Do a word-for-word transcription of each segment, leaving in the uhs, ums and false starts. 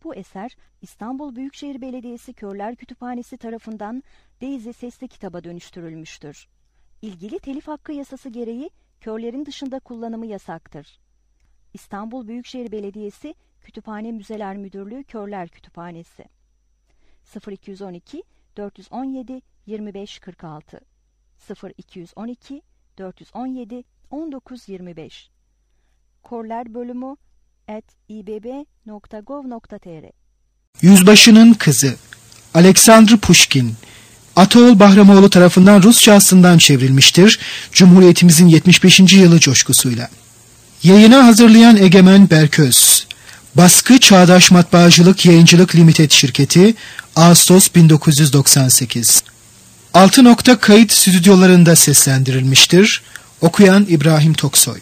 Bu eser İstanbul Büyükşehir Belediyesi Körler Kütüphanesi tarafından Daisy sesli kitaba dönüştürülmüştür. İlgili telif hakkı yasası gereği körlerin dışında kullanımı yasaktır. İstanbul Büyükşehir Belediyesi Kütüphane Müzeler Müdürlüğü Körler Kütüphanesi sıfır iki on iki dört on yedi yirmi beş kırk altı sıfır iki on iki dört on yedi on dokuz yirmi beş Körler bölümü at i b b nokta gov nokta t r Yüzbaşının Kızı Aleksandr Pushkin Ataol Bahramoğlu tarafından Rusça aslından çevrilmiştir. Cumhuriyetimizin yetmiş beşinci yılı coşkusuyla. Yayına hazırlayan Egemen Berköz. Baskı Çağdaş Matbaacılık Yayıncılık Limited Şirketi, Ağustos bin dokuz yüz doksan sekiz. Altı nokta kayıt stüdyolarında seslendirilmiştir. Okuyan İbrahim Toksoy.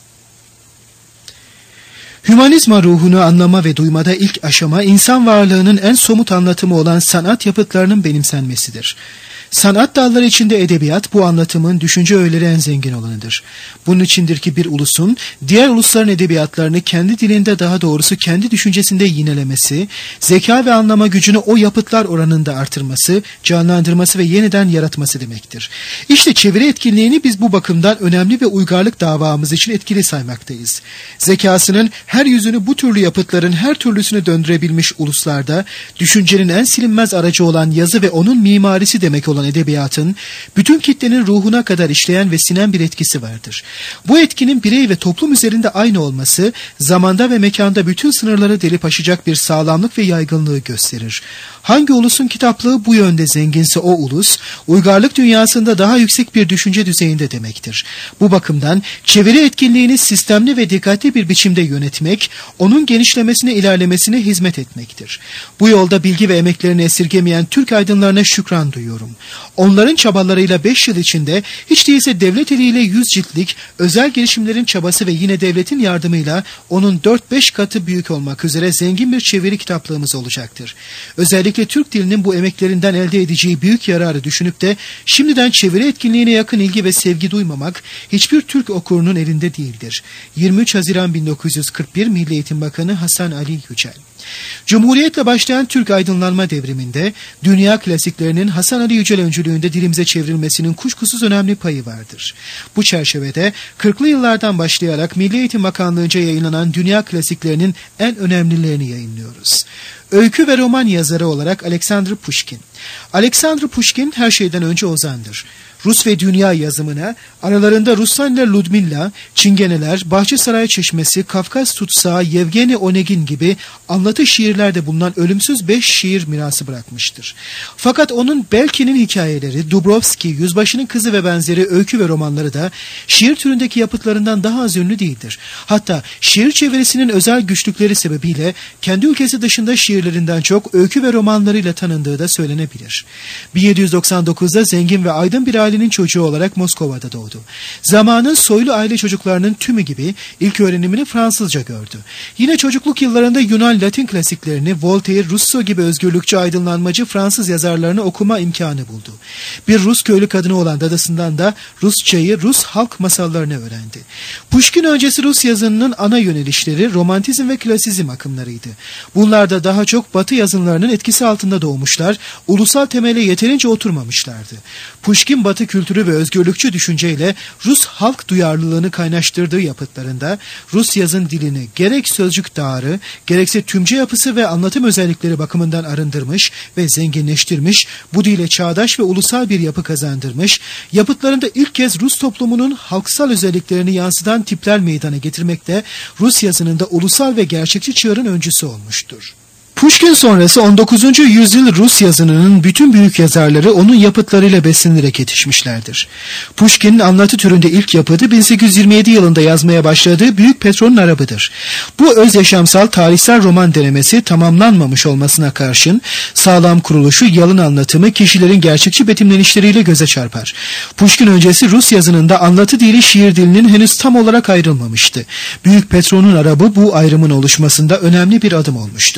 Hümanizma ruhunu anlama ve duymada ilk aşama insan varlığının en somut anlatımı olan sanat yapıtlarının benimsenmesidir. Sanat dalları içinde edebiyat bu anlatımın düşünce öğeleri en zengin olanıdır. Bunun içindir ki bir ulusun diğer ulusların edebiyatlarını kendi dilinde, daha doğrusu kendi düşüncesinde yinelemesi, zeka ve anlama gücünü o yapıtlar oranında artırması, canlandırması ve yeniden yaratması demektir. İşte çeviri etkinliğini biz bu bakımdan önemli ve uygarlık davamız için etkili saymaktayız. Zekasının her yüzünü bu türlü yapıtların her türlüsüne döndürebilmiş uluslarda düşüncenin en silinmez aracı olan yazı ve onun mimarisi demek olan edebiyatın bütün kitlenin ruhuna kadar işleyen ve sinen bir etkisi vardır. Bu etkinin birey ve toplum üzerinde aynı olması zamanda ve mekanda bütün sınırları delip aşacak bir sağlamlık ve yaygınlığı gösterir. Hangi ulusun kitaplığı bu yönde zenginse o ulus uygarlık dünyasında daha yüksek bir düşünce düzeyinde demektir. Bu bakımdan çeviri etkinliğini sistemli ve dikkatli bir biçimde yönetmek, onun genişlemesine, ilerlemesine hizmet etmektir. Bu yolda bilgi ve emeklerini esirgemeyen Türk aydınlarına şükran duyuyorum. Onların çabalarıyla beş yıl içinde hiç değilse devlet eliyle yüz ciltlik özel girişimlerin çabası ve yine devletin yardımıyla onun dört beş katı büyük olmak üzere zengin bir çeviri kitaplığımız olacaktır. Özellikle Türk dilinin bu emeklerinden elde edeceği büyük yararı düşünüp de şimdiden çeviri etkinliğine yakın ilgi ve sevgi duymamak hiçbir Türk okurunun elinde değildir. yirmi üç Haziran bin dokuz yüz kırk bir Milli Eğitim Bakanı Hasan Ali Yücel. Cumhuriyetle başlayan Türk aydınlanma devriminde dünya klasiklerinin Hasan Ali Yücel öncülüğünde dilimize çevrilmesinin kuşkusuz önemli payı vardır. Bu çerçevede kırklı yıllardan başlayarak Milli Eğitim Bakanlığı'nca yayınlanan dünya klasiklerinin en önemlilerini yayınlıyoruz. Öykü ve roman yazarı olarak Aleksandr Pushkin. Aleksandr Pushkin her şeyden önce ozandır. Rus ve dünya yazımına aralarında Ruslanla Ludmilla, Çingeneler, Bahçesaray Çeşmesi, Kafkas Tutsağı, Yevgeni Onegin gibi anlatı şiirlerde bulunan ölümsüz beş şiir mirası bırakmıştır. Fakat onun Belkin'in hikayeleri, Dubrovski, Yüzbaşının Kızı ve benzeri öykü ve romanları da şiir türündeki yapıtlarından daha az ünlü değildir. Hatta şiir çevirisinin özel güçlükleri sebebiyle kendi ülkesi dışında şiirlerinden çok öykü ve romanlarıyla tanındığı da söylenebilir. bin yedi yüz doksan dokuzda zengin ve aydın bir ailenin çocuğu olarak Moskova'da doğdu. Zamanın soylu aile çocuklarının tümü gibi ilk öğrenimini Fransızca gördü. Yine çocukluk yıllarında Yunan Latin klasiklerini, Voltaire, Rousseau gibi özgürlükçü aydınlanmacı Fransız yazarlarını okuma imkanı buldu. Bir Rus köylü kadını olan dadasından da Rusçayı, Rus halk masallarını öğrendi. Pushkin öncesi Rus yazınının ana yönelişleri romantizm ve klasizm akımlarıydı. Bunlar da daha çok Batı yazınlarının etkisi altında doğmuşlar, ulusal temele yeterince oturmamışlardı. Pushkin Batı kültürü ve özgürlükçü düşünceyle Rus halk duyarlılığını kaynaştırdığı yapıtlarında Rus yazın dilini gerek sözcük dağarı, gerekse tümce yapısı ve anlatım özellikleri bakımından arındırmış ve zenginleştirmiş, bu dile çağdaş ve ulusal bir yapı kazandırmış, yapıtlarında ilk kez Rus toplumunun halksal özelliklerini yansıtan tipler meydana getirmekte, Rus yazınında ulusal ve gerçekçi çığırın öncüsü olmuştur. Pushkin sonrası on dokuzuncu yüzyıl Rus yazınının bütün büyük yazarları onun yapıtlarıyla beslenerek yetişmişlerdir. Pushkin'in anlatı türünde ilk yapıtı bin sekiz yüz yirmi yedi yılında yazmaya başladığı Büyük Petron'un Arabı'dır. Bu öz yaşamsal tarihsel roman denemesi tamamlanmamış olmasına karşın sağlam kuruluşu, yalın anlatımı kişilerin gerçekçi betimlenişleriyle göze çarpar. Pushkin öncesi Rus yazınında anlatı dili şiir dilinin henüz tam olarak ayrılmamıştı. Büyük Petron'un Arabı bu ayrımın oluşmasında önemli bir adım olmuştur.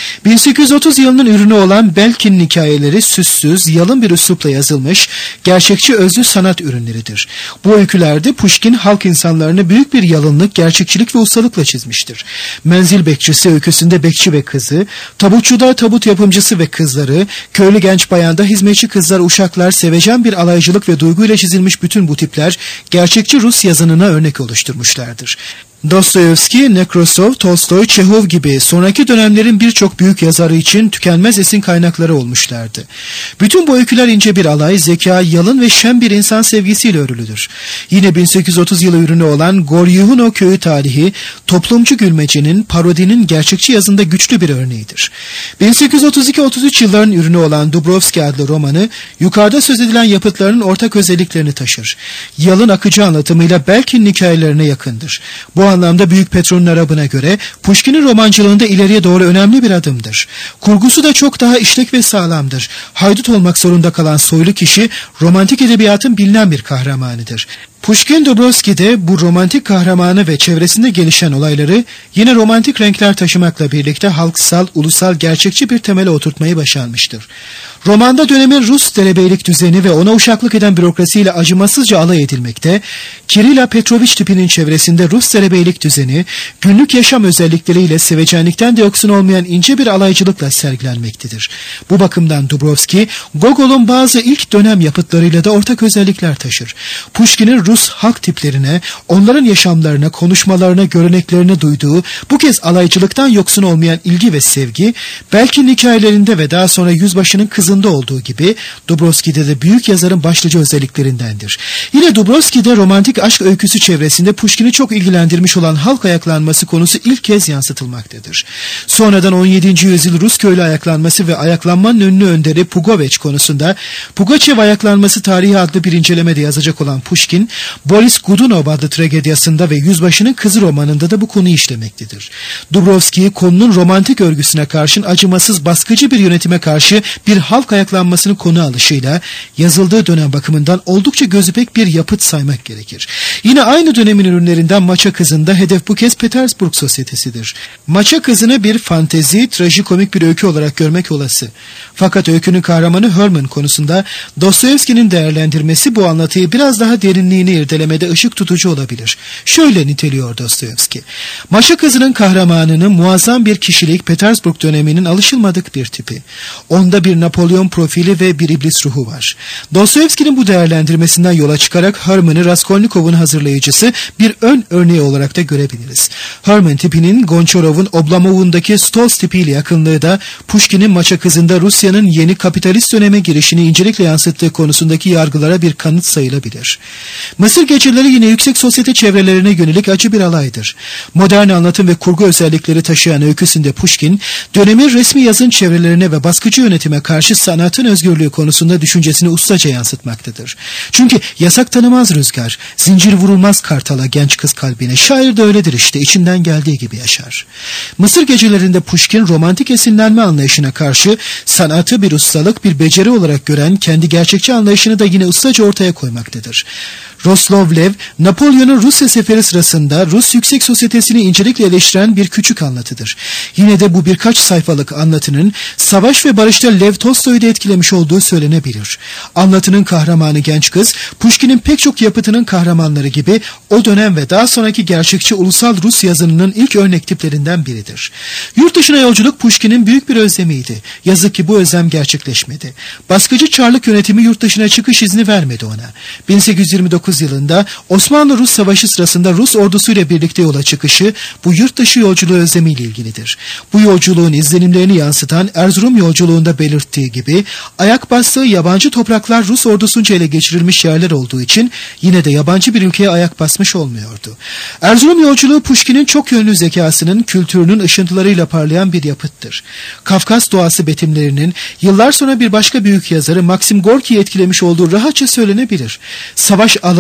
bin sekiz yüz otuz yılının ürünü olan Belkin'in hikayeleri süssüz, yalın bir üslupla yazılmış, gerçekçi özlü sanat ürünleridir. Bu öykülerde Pushkin halk insanlarını büyük bir yalınlık, gerçekçilik ve ustalıkla çizmiştir. Menzil bekçisi öyküsünde bekçi ve kızı, tabutçuda tabut yapımcısı ve kızları, köylü genç bayanda hizmetçi kızlar, uşaklar, sevecen bir alaycılık ve duyguyla çizilmiş bütün bu tipler gerçekçi Rus yazınına örnek oluşturmuşlardır. Dostoyevski, Nekrasov, Tolstoy, Çehov gibi sonraki dönemlerin birçok büyük yazarı için tükenmez esin kaynakları olmuşlardı. Bütün bu öyküler ince bir alay, zeka, yalın ve şen bir insan sevgisiyle örülüdür. Yine bin sekiz yüz otuz yılı ürünü olan Goryuhuno köyü tarihi, toplumcu gülmecenin, parodinin gerçekçi yazında güçlü bir örneğidir. bin sekiz yüz otuz iki otuz üç yılların ürünü olan Dubrovski adlı romanı, yukarıda söz edilen yapıtlarının ortak özelliklerini taşır. Yalın akıcı anlatımıyla Belkin'in hikayelerine yakındır. Bu anlamda Büyük Petron'un Arabı'na göre Pushkin'in romancılığında ileriye doğru önemli bir adımdır. Kurgusu da çok daha işlek ve sağlamdır. Haydut olmak zorunda kalan soylu kişi romantik edebiyatın bilinen bir kahramanıdır. Pushkin Dubrovski'de bu romantik kahramanı ve çevresinde gelişen olayları yine romantik renkler taşımakla birlikte halksal, ulusal, gerçekçi bir temele oturtmayı başarmıştır. Romanda dönemin Rus derebeylik düzeni ve ona uşaklık eden bürokrasiyle acımasızca alay edilmekte, Kirila Petrovich tipinin çevresinde Rus derebeylik düzeni, günlük yaşam özellikleriyle sevecenlikten de yoksun olmayan ince bir alaycılıkla sergilenmektedir. Bu bakımdan Dubrovski, Gogol'un bazı ilk dönem yapıtlarıyla da ortak özellikler taşır. Pushkin'in Rus halk tiplerine, onların yaşamlarına, konuşmalarına, göreneklerine duyduğu bu kez alaycılıktan yoksun olmayan ilgi ve sevgi, Belkin'in hikayelerinde ve daha sonra Yüzbaşı'nın Kızı'nda olduğu gibi Dubrovski'de de büyük yazarın başlıca özelliklerindendir. Yine Dubrovski'de romantik aşk öyküsü çevresinde Pushkin'i çok ilgilendirmiş olan halk ayaklanması konusu ilk kez yansıtılmaktadır. Sonradan on yedinci yüzyıl Rus köylü ayaklanması ve ayaklanmanın ünlü önderi Pugachev konusunda Pugachev ayaklanması tarihi adlı bir incelemede yazacak olan Pushkin, Boris Godunov adlı tragediyasında ve Yüzbaşı'nın Kızı romanında da bu konuyu işlemektedir. Dubrovski, konunun romantik örgüsüne karşın acımasız baskıcı bir yönetime karşı bir halk ayaklanmasını konu alışıyla yazıldığı dönem bakımından oldukça gözüpek bir yapıt saymak gerekir. Yine aynı dönemin ürünlerinden Maça Kızı'nda hedef bu kez Petersburg sosyetesidir. Maça Kızı'nı bir fantezi, trajikomik bir öykü olarak görmek olası. Fakat öykünün kahramanı Herman konusunda Dostoyevski'nin değerlendirmesi bu anlatıyı biraz daha derinliğini irdelemede ışık tutucu olabilir. Şöyle niteliyor Dostoyevski: Maça Kızı'nın kahramanının muazzam bir kişilik, Petersburg döneminin alışılmadık bir tipi. Onda bir Napolyon profili ve bir iblis ruhu var. Dostoyevski'nin bu değerlendirmesinden yola çıkarak Herman'ı Raskolnikov'un hazırlayıcısı bir ön örneği olarak da görebiliriz. Herman tipinin Gonçarov'un Oblomov'undaki Stolz tipiyle yakınlığı da Pushkin'in Maça Kızı'nda Rusya'nın yeni kapitalist döneme girişini incelikle yansıttığı konusundaki yargılara bir kanıt sayılabilir. Mısır Geceleri yine yüksek sosyete çevrelerine yönelik acı bir alaydır. Modern anlatım ve kurgu özellikleri taşıyan öyküsünde Pushkin, dönemin resmi yazın çevrelerine ve baskıcı yönetime karşı sanatın özgürlüğü konusunda düşüncesini ustaca yansıtmaktadır. Çünkü yasak tanımaz rüzgar, zincir vurulmaz kartala genç kız kalbine, şair de öyledir işte, içinden geldiği gibi yaşar. Mısır Gecelerinde Pushkin romantik esinlenme anlayışına karşı sanatı bir ustalık, bir beceri olarak gören kendi gerçekçi anlayışını da yine ustaca ortaya koymaktadır. Roslovlev, Napolyon'un Rusya seferi sırasında Rus yüksek sosyetesini incelikle eleştiren bir küçük anlatıdır. Yine de bu birkaç sayfalık anlatının savaş ve barışta Lev Tolstoy'u da etkilemiş olduğu söylenebilir. Anlatının kahramanı genç kız, Pushkin'in pek çok yapıtının kahramanları gibi o dönem ve daha sonraki gerçekçi ulusal Rus yazınının ilk örnek tiplerinden biridir. Yurt dışına yolculuk Pushkin'in büyük bir özlemiydi. Yazık ki bu özlem gerçekleşmedi. Baskıcı Çarlık yönetimi yurt dışına çıkış izni vermedi ona. bin sekiz yüz yirmi dokuz yılında Osmanlı-Rus Savaşı sırasında Rus ordusuyla birlikte yola çıkışı bu yurt dışı yolculuğu özlemiyle ilgilidir. Bu yolculuğun izlenimlerini yansıtan Erzurum yolculuğunda belirttiği gibi ayak bastığı yabancı topraklar Rus ordusunca ele geçirilmiş yerler olduğu için yine de yabancı bir ülkeye ayak basmış olmuyordu. Erzurum yolculuğu Pushkin'in çok yönlü zekasının, kültürünün ışıntılarıyla parlayan bir yapıttır. Kafkas doğası betimlerinin yıllar sonra bir başka büyük yazarı Maxim Gorki'yi etkilemiş olduğu rahatça söylenebilir. Savaş alanı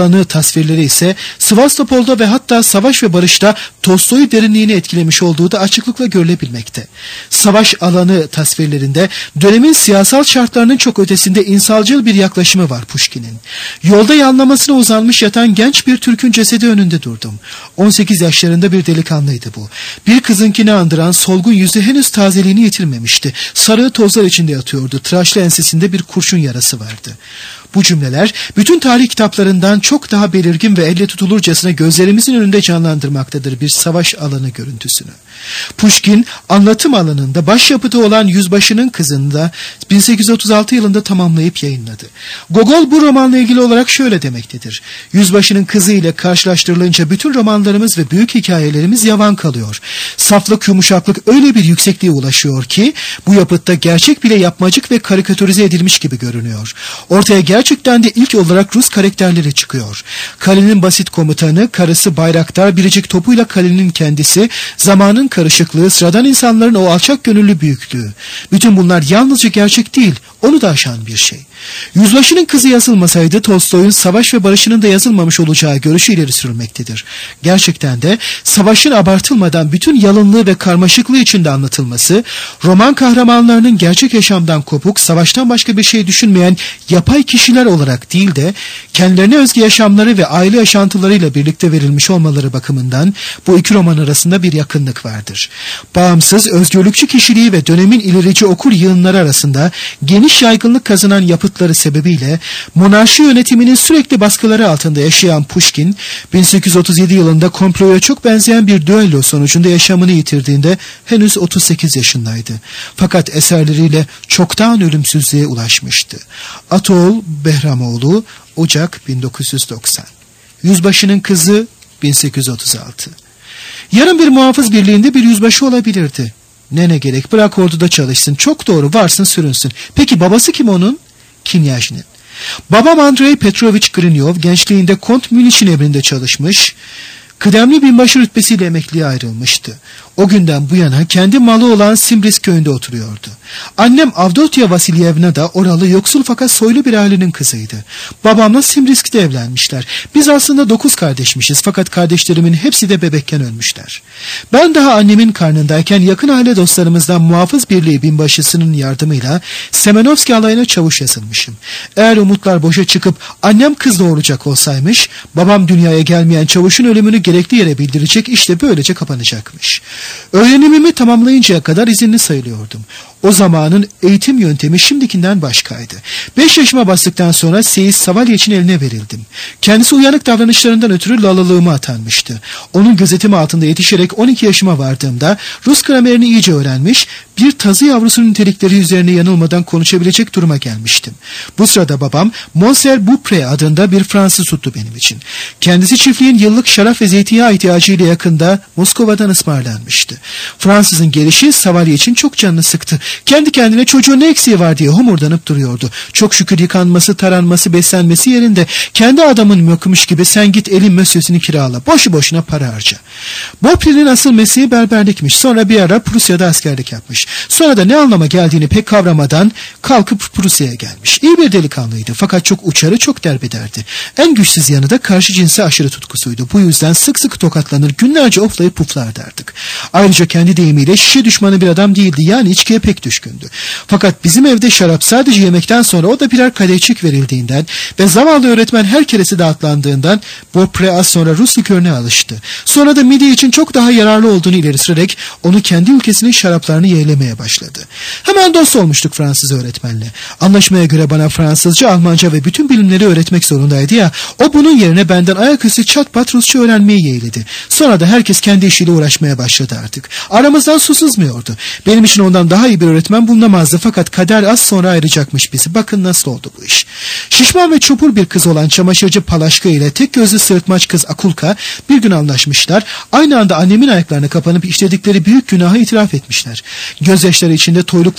alanı tasvirleri ise Sivastopol'da ve hatta Savaş ve Barış'ta Tolstoy'u derinliğini etkilemiş olduğu da açıklıkla görülebilmekte. Savaş alanı tasvirlerinde dönemin siyasal şartlarının çok ötesinde insancıl bir yaklaşımı var Pushkin'in. Yolda yanlamasına uzanmış yatan genç bir Türk'ün cesedi önünde durdum. on sekiz yaşlarında bir delikanlıydı bu. Bir kızınkini andıran solgun yüzü henüz tazeliğini yitirmemişti. Sarı tozlar içinde yatıyordu. Tıraşlı ensesinde bir kurşun yarası vardı. Bu cümleler bütün tarih kitaplarından çok daha belirgin ve elle tutulurcasına gözlerimizin önünde canlandırmaktadır bir savaş alanı görüntüsünü. Pushkin anlatım alanında başyapıtı olan Yüzbaşının Kızı'nı da bin sekiz yüz otuz altı yılında tamamlayıp yayınladı. Gogol bu romanla ilgili olarak şöyle demektedir: Yüzbaşının Kızı ile karşılaştırılınca bütün romanlarımız ve büyük hikayelerimiz yavan kalıyor. Saflık, yumuşaklık öyle bir yüksekliğe ulaşıyor ki bu yapıtta gerçek bile yapmacık ve karikatürize edilmiş gibi görünüyor. Ortaya gerçekten de ilk olarak Rus karakterleri çıkıyor. Kalenin basit komutanı, karısı Bayraktar, biricik topuyla kalenin kendisi, zamanın karışıklığı, sıradan insanların o alçak gönüllü büyüklüğü. Bütün bunlar yalnızca gerçek değil, onu da aşan bir şey. Yüzbaşının Kızı yazılmasaydı Tolstoy'un Savaş ve Barış'ının da yazılmamış olacağı görüşü ileri sürülmektedir. Gerçekten de savaşın abartılmadan bütün yalınlığı ve karmaşıklığı içinde anlatılması, roman kahramanlarının gerçek yaşamdan kopuk, savaştan başka bir şey düşünmeyen yapay kişiler olarak değil de kendilerine özgü yaşamları ve aile yaşantılarıyla birlikte verilmiş olmaları bakımından bu iki roman arasında bir yakınlık vardır. Bağımsız, özgürlükçü kişiliği ve dönemin ilerici okur yığınları arasında geniş yaygınlık kazanan yapıtları sebebiyle monarşi yönetiminin sürekli baskıları altında yaşayan Pushkin, bin sekiz yüz otuz yedi yılında komploya çok benzeyen bir düello sonucunda yaşamını yitirdiğinde henüz otuz sekiz yaşındaydı. Fakat eserleriyle çoktan ölümsüzlüğe ulaşmıştı. Atol Behramoğlu, Ocak bin dokuz yüz doksan. Yüzbaşının Kızı, bin sekiz yüz otuz altı. Yarın bir muhafız birliğinde bir yüzbaşı olabilirdi. Ne ne gerek, bırak orduda çalışsın, çok doğru, varsın sürünsün. Peki babası kim onun? Kinyajnin. Babam Andrei Petrovich Grinyov gençliğinde Kont Münih'in emrinde çalışmış, kıdemli binbaşı rütbesiyle emekliye ayrılmıştı. O günden bu yana kendi malı olan Simbrisk köyünde oturuyordu. Annem Avdotya Vasilyevna da oralı yoksul fakat soylu bir ailenin kızıydı. Babamla Simbrisk'te evlenmişler. Biz aslında dokuz kardeşmişiz fakat kardeşlerimin hepsi de bebekken ölmüşler. Ben daha annemin karnındayken yakın aile dostlarımızdan muhafız birliği binbaşısının yardımıyla Semenovski alayına çavuş yazılmışım. Eğer umutlar boşa çıkıp annem kız doğuracak olsaymış, babam dünyaya gelmeyen çavuşun ölümünü gerekli yere bildirecek, işte böylece kapanacakmış. Öğrenimimi tamamlayıncaya kadar izinli sayılıyordum. O zamanın eğitim yöntemi şimdikinden başkaydı. Beş yaşıma bastıktan sonra Seyis Savalyeç'in eline verildim. Kendisi uyanık davranışlarından ötürü lalılığıma atanmıştı. Onun gözetimi altında yetişerek on iki yaşıma vardığımda Rus gramerini iyice öğrenmiş, bir tazı yavrusunun nitelikleri üzerine yanılmadan konuşabilecek duruma gelmiştim. Bu sırada babam Monsieur Beaupré adında bir Fransız tuttu benim için. Kendisi çiftliğin yıllık şarap ve zeytinyağı ihtiyacıyla yakında Moskova'dan ısmarlanmıştı. Fransızın gelişi Savalye için çok canını sıktı. Kendi kendine çocuğun ne eksiği var diye homurdanıp duruyordu. Çok şükür yıkanması, taranması, beslenmesi yerinde. Kendi adamın yokmuş gibi sen git elin mösyösünü kirala. Boşu boşuna para harca. Beaupré'nin asıl mesleği berberlikmiş. Sonra bir ara Prusya'da askerlik yapmış. Sonra da ne anlama geldiğini pek kavramadan kalkıp Prusya'ya gelmiş. İyi bir delikanlıydı fakat çok uçarı, çok derbederdi. En güçsüz yanı da karşı cinse aşırı tutkusuydu. Bu yüzden sık sık tokatlanır, günlerce oflayıp puflar derdik. Ayrıca kendi deyimiyle şişe düşmanı bir adam değildi. Yani içkiye pek düşkündü. Fakat bizim evde şarap sadece yemekten sonra o da birer kadehçik verildiğinden ve zavallı öğretmen her keresi dağıtlandığından Beaupré az sonra Rus likörüne alıştı. Sonra da mide için çok daha yararlı olduğunu ileri sürerek onu kendi ülkesinin şaraplarını yeğlemeye başladı. Hemen dost olmuştuk Fransız öğretmenle. Anlaşmaya göre bana Fransızca, Almanca ve bütün bilimleri öğretmek zorundaydı ya, o bunun yerine benden ayaküstü çat pat Rusça öğrenmeyi yeğledi. Sonra da herkes kendi işiyle uğraşmaya başladı artık. Aramızdan su sızmıyordu. Benim için ondan daha iyi bir öğretmen bulunamazdı fakat kader az sonra ayıracakmış bizi. Bakın nasıl oldu bu iş. Şişman ve çopur bir kız olan çamaşırcı Palaşka ile tek gözlü sırıtmaç kız Akulka bir gün anlaşmışlar. Aynı anda annemin ayaklarına kapanıp işledikleri büyük günahı itiraf etmişler. Gözyaşları içinde toylukları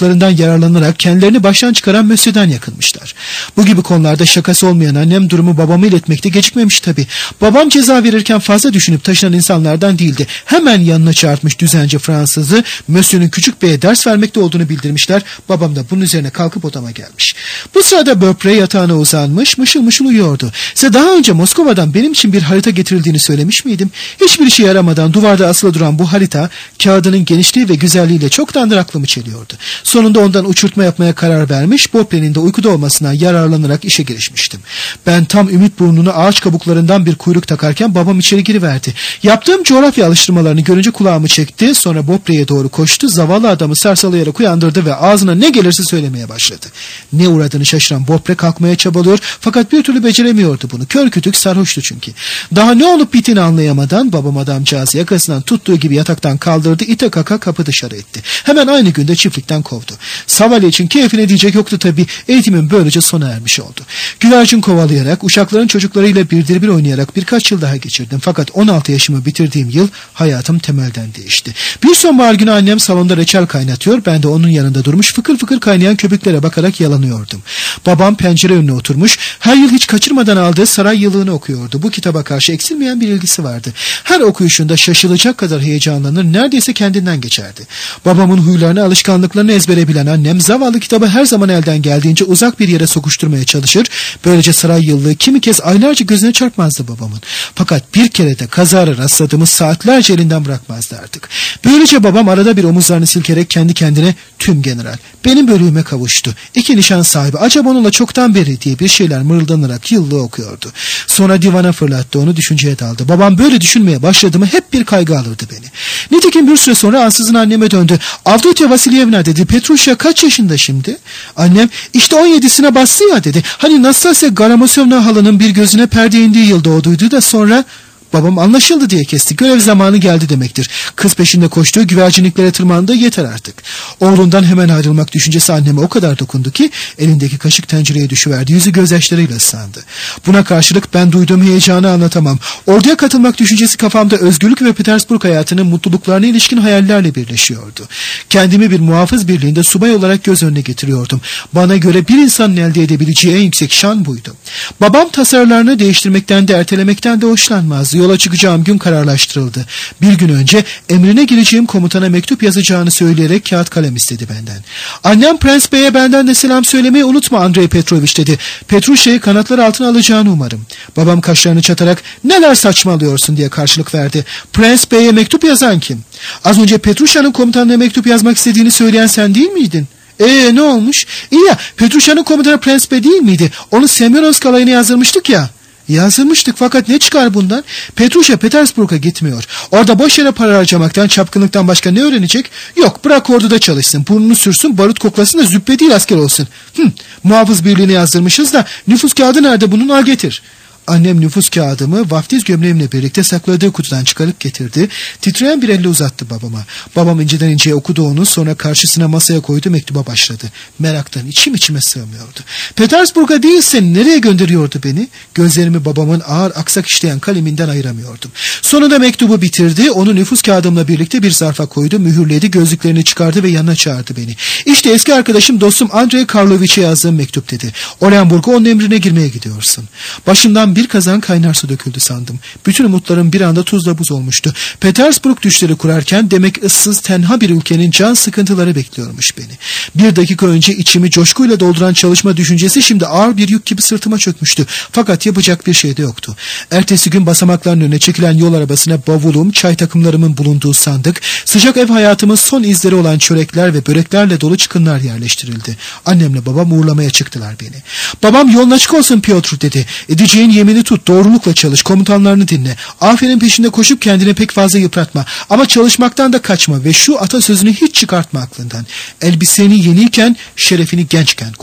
olduklarından yararlanarak kendilerini baştan çıkaran Monsieur'den yakınmışlar. Bu gibi konularda şakası olmayan annem durumu babama iletmekte gecikmemiş tabii. Babam ceza verirken fazla düşünüp taşınan insanlardan değildi. Hemen yanına çağırtmış düzenci Fransızı, Monsieur'ün küçük beye ders vermekte olduğunu bildirmişler. Babam da bunun üzerine kalkıp odama gelmiş. Bu sırada Beaupré yatağına uzanmış, mışıl mışıl uyuyordu. Size daha önce Moskova'dan benim için bir harita getirildiğini söylemiş miydim? Hiçbir işe yaramadan duvarda asılı duran bu harita, kağıdının genişliği ve güzelliğiyle çoktandır aklımı çeliyordu. Sonunda ondan uçurtma yapmaya karar vermiş, Beaupré'nin de uykuda olmasına yararlanarak işe girişmiştim. Ben tam ümit burnunu ağaç kabuklarından bir kuyruk takarken babam içeri giriverdi. Yaptığım coğrafya alıştırmalarını görünce kulağımı çekti, sonra Beaupré'ye doğru koştu, zavallı adamı sarsalayarak uyandırdı ve ağzına ne gelirse söylemeye başladı. Ne uğradığını şaşıran Beaupré kalkmaya çabalıyor fakat bir türlü beceremiyordu bunu. Kör kütük sarhoştu çünkü. Daha ne olup bittiğini anlayamadan babam adamcağızı yakasından tuttuğu gibi yataktan kaldırdı, ite kaka kapı dışarı etti. Hemen aynı günde çiftlikten kovdu. Savalye için keyfine diyecek yoktu tabii. Eğitimin böylece sona ermiş oldu. Güvercin kovalayarak, uşakların çocuklarıyla birdir bir oynayarak birkaç yıl daha geçirdim. Fakat on altı yaşımı bitirdiğim yıl hayatım temelden değişti. Bir sonbahar günü annem salonda reçel kaynatıyor. Ben de onun yanında durmuş fıkır fıkır kaynayan köpüklere bakarak yalanıyordum. Babam pencere önüne oturmuş, her yıl hiç kaçırmadan aldığı saray yıllığını okuyordu. Bu kitaba karşı eksilmeyen bir ilgisi vardı. Her okuyuşunda şaşılacak kadar heyecanlanır, neredeyse kendinden geçerdi. Babamın huylarını, alışkanlıklarını ezbere bilen annem zavallı kitabı her zaman elden geldiğince uzak bir yere sokuşturmaya çalışır. Böylece saray yıllığı kimi kez aylarca gözüne çarpmazdı babamın. Fakat bir kere de kazara rastladığımız saatlerce elinden bırakmazdı artık. Böylece babam arada bir omuzlarını silkerek kendi kendine tüm general benim bölüğüme kavuştu. İki nişan sahibi acaba onunla çoktan beri diye bir şeyler mırıldanarak yıllığı okuyordu. Sonra divana fırlattı, onu düşünceye daldı. Babam böyle düşünmeye başladı mı hep bir kaygı alırdı beni. Nitekim bir süre sonra ansızın anneme döndü. Avdotya Vasilyevna dedi, Petrusya kaç yaşında şimdi? Annem işte on yedisine bastı ya dedi. Hani Nastasya Garamosovna halanın bir gözüne perde indiği yıl doğduydu da sonra... Babam anlaşıldı diye kesti. Görev zamanı geldi demektir. Kız peşinde koştuğu güvercinliklere tırmandı, yeter artık. Oğlundan hemen ayrılmak düşüncesi anneme o kadar dokundu ki elindeki kaşık tencereye düşüverdi. Yüzü gözyaşlarıyla ıslandı. Buna karşılık ben duyduğum heyecanı anlatamam. Orduya katılmak düşüncesi kafamda özgürlük ve Petersburg hayatının mutluluklarına ilişkin hayallerle birleşiyordu. Kendimi bir muhafız birliğinde subay olarak göz önüne getiriyordum. Bana göre bir insanın elde edebileceği en yüksek şan buydu. Babam tasarılarını değiştirmekten de ertelemekten de hoşlanmazdı. Yola çıkacağım gün kararlaştırıldı. Bir gün önce emrine gireceğim komutana mektup yazacağını söyleyerek kağıt kalem istedi benden. Annem Prens Bey'e benden de selam söylemeyi unutma Andrei Petrovich dedi. Petrusha'yı kanatlar altına alacağını umarım. Babam kaşlarını çatarak neler saçmalıyorsun diye karşılık verdi. Prens Bey'e mektup yazan kim? Az önce Petrusha'nın komutanına mektup yazmak istediğini söyleyen sen değil miydin? Eee ne olmuş? İyi ya, Petrusha'nın komutanı Prens Bey değil miydi? Onu Semyonovsk alayına yazdırmıştık ya. Yazdırmıştık fakat ne çıkar bundan? Petrusha Petersburg'a gitmiyor. Orada boş yere para harcamaktan, çapkınlıktan başka ne öğrenecek? Yok, bırak orduda çalışsın, burnunu sürsün, barut koklasın da züppe değil asker olsun. Hıh, muhafız birliğini yazdırmışız da nüfus kağıdı nerede bunun, al getir. Annem nüfus kağıdımı vaftiz gömleğimle birlikte sakladığı kutudan çıkarıp getirdi. Titreyen bir elle uzattı babama. Babam inceden inceye okudu onu, sonra karşısına masaya koydu, mektuba başladı. Meraktan içim içime sığmıyordu. Petersburg'a değilsen nereye gönderiyordu beni? Gözlerimi babamın ağır aksak işleyen kaleminden ayıramıyordum. Sonunda mektubu bitirdi, onu nüfus kağıdımla birlikte bir zarfa koydu, mühürledi, gözlüklerini çıkardı ve yanına çağırdı beni. İşte eski arkadaşım, dostum Andrei Karlovich'e yazdığım mektup dedi. Orenburg'a onun emrine girmeye gidiyorsun. Başından bir kazan kaynar su döküldü sandım. Bütün umutlarım bir anda tuzla buz olmuştu. Petersburg düşleri kurarken demek ıssız tenha bir ülkenin can sıkıntıları bekliyormuş beni. Bir dakika önce içimi coşkuyla dolduran çalışma düşüncesi şimdi ağır bir yük gibi sırtıma çökmüştü. Fakat yapacak bir şey de yoktu. Ertesi gün basamakların önüne çekilen yol arabasına bavulum, çay takımlarımın bulunduğu sandık, sıcak ev hayatımın son izleri olan çörekler ve böreklerle dolu çıkınlar yerleştirildi. Annemle babam uğurlamaya çıktılar beni. Babam yolun açık olsun Piotr dedi. Edeceğin yemini tut, doğrulukla çalış, komutanlarını dinle. Aferin peşinde koşup kendini pek fazla yıpratma. Ama çalışmaktan da kaçma ve şu atasözünü hiç çıkartma aklından. Elbiseni yeniyken, şerefini gençken koru.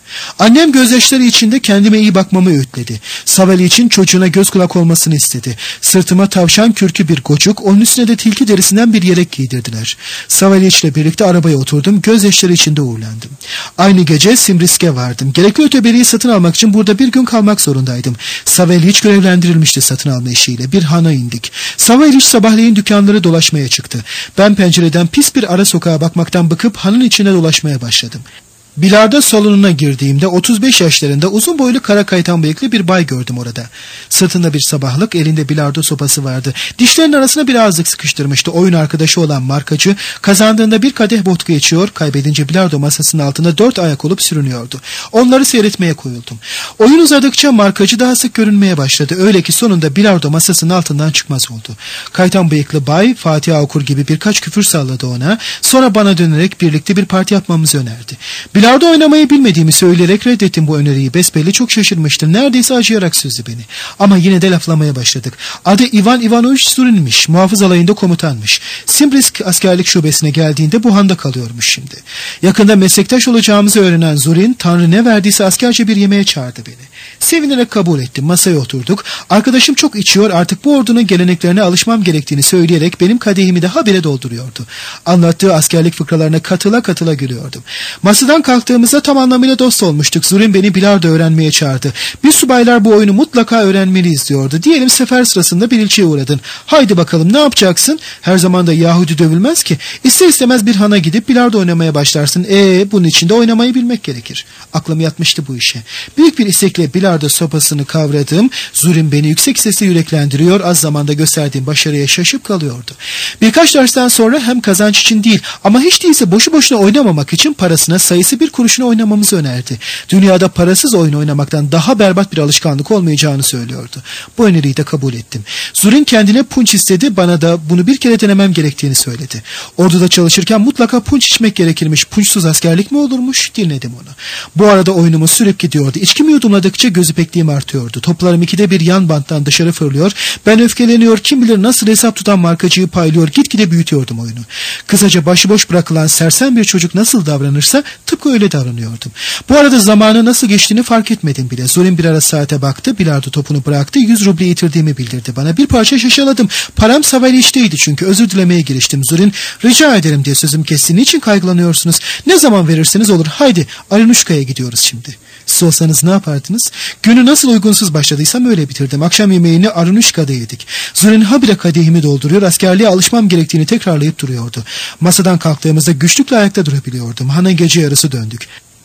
Annem gözyaşları içinde kendime iyi bakmamı öğütledi. Saveli için çocuğuna göz kulak olmasını istedi. Sırtıma tavşan kürkü bir gocuk, onun üstüne de tilki derisinden bir yelek giydirdiler. Saveli ile birlikte arabaya oturdum, gözyaşları içinde uğurlandım. Aynı gece Simrisk'e vardım. Gerekli öteberiyi satın almak için burada bir gün kalmak zorundaydım. Saveliç görevlendirilmişti satın alma işiyle. Bir hana indik. Saveliç sabahleyin dükkanları dolaşmaya çıktı. Ben pencereden pis bir ara sokağa bakmaktan bıkıp hanın içine dolaşmaya başladım. Bilardo salonuna girdiğimde otuz beş yaşlarında uzun boylu kara kaytan bıyıklı bir bay gördüm orada. Sırtında bir sabahlık, elinde bilardo sopası vardı. Dişlerinin arasına bir ağızlık sıkıştırmıştı. Oyun arkadaşı olan markacı kazandığında bir kadeh vodka içiyor, kaybedince bilardo masasının altında dört ayak olup sürünüyordu. Onları seyretmeye koyuldum. Oyun uzadıkça markacı daha sık görünmeye başladı. Öyle ki sonunda bilardo masasının altından çıkmaz oldu. Kaytan bıyıklı bay Fatiha okur gibi birkaç küfür salladı ona. Sonra bana dönerek birlikte bir parti yapmamızı önerdi. Bilardo oynamayı bilmediğimi söyleyerek reddettim bu öneriyi. Besbelli çok şaşırmıştı. Neredeyse acıyarak süzdü beni. Ama yine de laflamaya başladık. Adı Ivan Ivanoviç Zurin'miş. Muhafız alayında komutanmış. Simbrisk askerlik şubesine geldiğinde bu handa kalıyormuş şimdi. Yakında meslektaş olacağımızı öğrenen Zurin, Tanrı ne verdiyse askerce bir yemeğe çağırdı beni. Sevinerek kabul ettim. Masaya oturduk. Arkadaşım çok içiyor, artık bu ordunun geleneklerine alışmam gerektiğini söyleyerek benim kadehimi de habire dolduruyordu. Anlattığı askerlik fıkralarına katıla katıla gülüyordum. Masadan kalktığımızda tam anlamıyla dost olmuştuk. Zurin beni bilardo öğrenmeye çağırdı. Biz subaylar bu oyunu mutlaka öğrenmeliyiz diyordu. Diyelim sefer sırasında bir ilçeye uğradın. Haydi bakalım ne yapacaksın? Her zaman da Yahudi dövülmez ki. İster istemez bir hana gidip bilardo oynamaya başlarsın. Eee bunun için de oynamayı bilmek gerekir. Aklım yatmıştı bu işe. Büyük bir istekle bilardo sopasını kavradım. Zurin beni yüksek sesle yüreklendiriyor. Az zamanda gösterdiğim başarıya şaşıp kalıyordu. Birkaç dersten sonra hem kazanç için değil ama hiç değilse boşu boşuna oynamamak için parasına sayısı bir kuruşuna oynamamızı önerdi. Dünyada parasız oyun oynamaktan daha berbat bir alışkanlık olmayacağını söylüyordu. Bu öneriyi de kabul ettim. Zurin kendine punç istedi, bana da bunu bir kere denemem gerektiğini söyledi. Orduda çalışırken mutlaka punç içmek gerekirmiş. Punçsuz askerlik mi olurmuş? Dinledim onu. Bu arada oyunumu sürüp gidiyordu. İçkimi yudumladıkça gözü pekliğim artıyordu. Toplarım ikide bir yan banttan dışarı fırlıyor. Ben öfkeleniyor, kim bilir nasıl hesap tutan markacıyı paylıyor, gitgide büyütüyordum oyunu. Kısaca başıboş bırakılan sersem bir çocuk nasıl davranırsa tıpkı öyle davranıyordum. Bu arada zamanı nasıl geçtiğini fark etmedim bile. Zurin bir ara saate baktı, bilardo topunu bıraktı, yüz ruble yitirdiğimi bildirdi bana. Bir parça şaşaladım. Param Saveliç'teydi çünkü. Özür dilemeye giriştim. Zurin, rica ederim diye sözüm kesti. Niçin kaygılanıyorsunuz? Ne zaman verirseniz olur. Haydi Arinuşka'ya gidiyoruz şimdi. Siz olsanız ne yapardınız? Günü nasıl uygunsuz başladıysam öyle bitirdim. Akşam yemeğini Arinuşka'da yedik. Zurin habire kadehimi dolduruyor, askerliğe alışmam gerektiğini tekrarlayıp duruyordu. Masadan kalktığımızda güçlükle ayakta durabiliyordum. Hana gece yarısı döndük.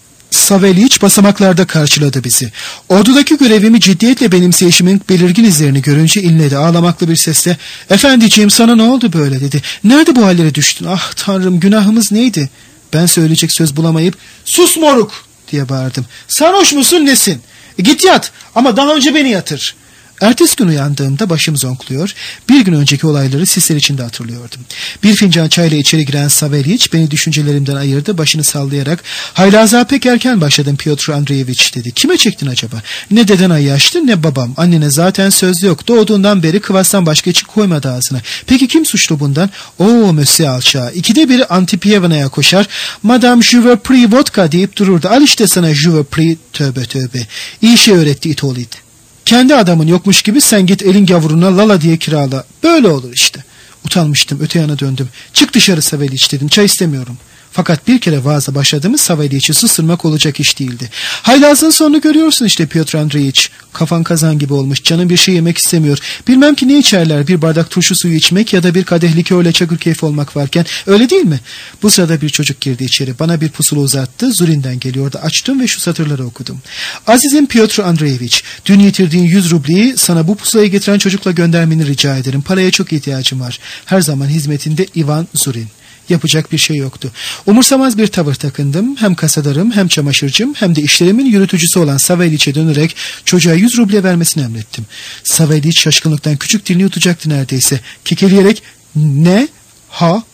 Saveliç basamaklarda karşıladı bizi. Ordudaki görevimi ciddiyetle benimseyişimin belirgin izlerini görünce inledi. Ağlamaklı bir sesle, "Efendiciğim sana ne oldu böyle?" dedi. "Nerede bu hallere düştün? Ah Tanrım, günahımız neydi?" Ben söyleyecek söz bulamayıp, "Sus moruk!" diye bağırdım. "Sarhoş musun nesin? E, git yat ama daha önce beni yatır." Ertesi gün uyandığımda başım zonkluyor, bir gün önceki olayları sisler içinde hatırlıyordum. Bir fincan çayla içeri giren Saveliç beni düşüncelerimden ayırdı, başını sallayarak, "Haylaza pek erken başladım Piotr Andreevich" dedi. "Kime çektin acaba? Ne deden ayyaştı ne babam. Annene zaten söz yok. Doğduğundan beri kıvastan başka içki koymadı ağzına. Peki kim suçlu bundan? Oo Mösyö alçağı. İkide biri Antipyevana'ya koşar. Madame je veux pris vodka deyip dururdu. Al işte sana je veux pris, tövbe tövbe. İyi şey öğretti it oğlu it. Kendi adamın yokmuş gibi sen git elin gavruna lala diye kirala. Böyle olur işte." Utanmıştım, öte yana döndüm. "Çık dışarı Saveliç" dedim, "çay istemiyorum." Fakat bir kere vaaza başladığımız Saveliç'i susturmak olacak iş değildi. "Haylazın sonunu görüyorsun işte Piotr Andreevich. Kafan kazan gibi olmuş, canın bir şey yemek istemiyor. Bilmem ki ne içerler, bir bardak turşu suyu içmek ya da bir kadeh likörle çakır keyfi olmak varken, öyle değil mi?" Bu sırada bir çocuk girdi içeri, bana bir pusula uzattı. Zurin'den geliyordu. Açtım ve şu satırları okudum. "Azizim Piotr Andreevich, dün yitirdiğin yüz rubleyi sana bu pusulayı getiren çocukla göndermeni rica ederim. Paraya çok ihtiyacım var. Her zaman hizmetinde Ivan Zurin." Yapacak bir şey yoktu. Umursamaz bir tavır takındım. Hem kasadarım, hem çamaşırcım, hem de işlerimin yürütücüsü olan Saveliç'e dönerek çocuğa yüz ruble vermesini emrettim. Saveliç şaşkınlıktan küçük dilini yutacaktı neredeyse. Kekeleyerek, "Ne? Ha?